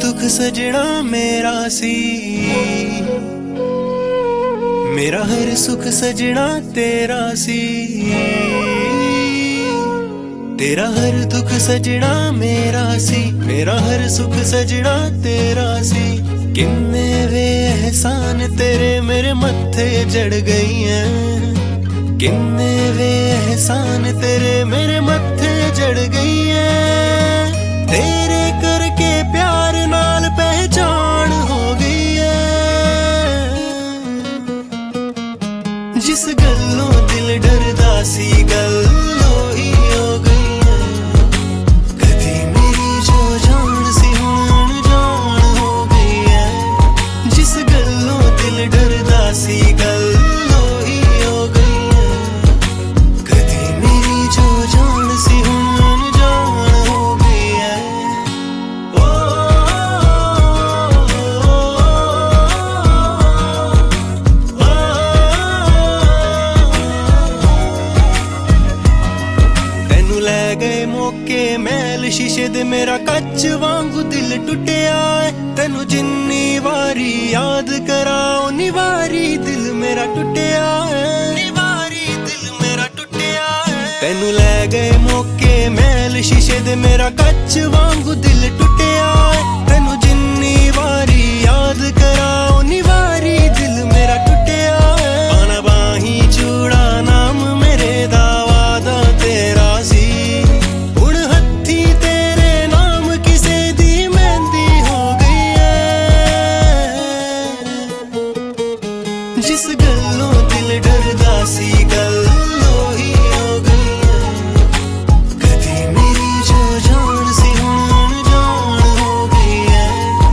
दुख सजना मेरा सी, मेरा हर सुख सजना तेरा सी। तेरा हर दुख सजना मेरा सी, मेरा हर सुख सजना तेरा सी। किन्ने वे एहसान तेरे मेरे मत्थे जड़ गई हैं, किन्ने वे एहसान तेरे मेरे मत्थे जड़ गई हैं। तेरे करके प्यार नाल पहचान हो गई है, जिस गल्लों दिल डरदा सी गल्लों ही हो गई है। कदी मेरी जो जान सी हुण जान हो गई है, जिस गल्लों दिल डरदा सी गल्लों ही हो गई है। कदी मेरी जो जान सी हुण जान हो गई है। तेनू लै गए मौके मैल शीशे दे मेरा कच वांगू दिल टुटिया है। तेनू जिन्नी वारी याद करा उन्नी वारी दिल मेरा टुटिया है, वारी दिल मेरा टुटिया है। तेनू लै गए मौके मैल शीशे दे मेरा कच वांगू दिल टुटिया है। तेनू जिन्नी वारी याद करा उन्नी वारी दिल मेरा टुटिया है। पाना बाही चूड़ा नाम मेरे दा वादा तेरा सी, हुण हत्थी तेरे नाम किसे दी मेहंदी हो गई है। जिस गल्लों दिल डरदा सी गल्लों ही हो गई है। कदी मेरी जो जान सी हुण जान हो गई है।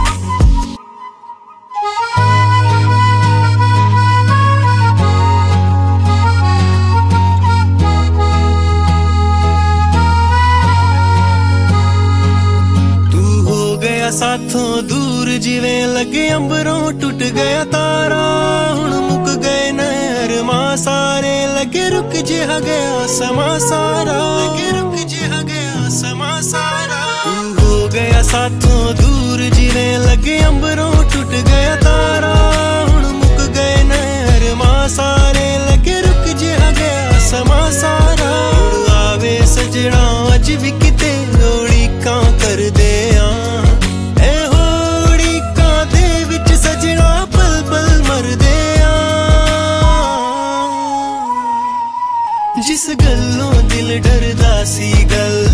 तू हो गया साथों दूर जिवें लगे अंबरों टूट गया तारा। हुण मुक गए नहर मां सारे लगे रुक जिहा गया समा सारा, लगे रुक जिहा गया समा सारा। तू हो गया साथों दूर जिवें लगे अंबरों टूट गया तारा। हुण मुक गए नहर मां सारे लगे रुक जिहा गया समा सारा। हुण आवे सजना अज भी किते उड़ीकां करदे आ, ए उड़ीकां दे विच सजना पल पल मरदे आ। जिस गल्लों दिल डरदा सी गल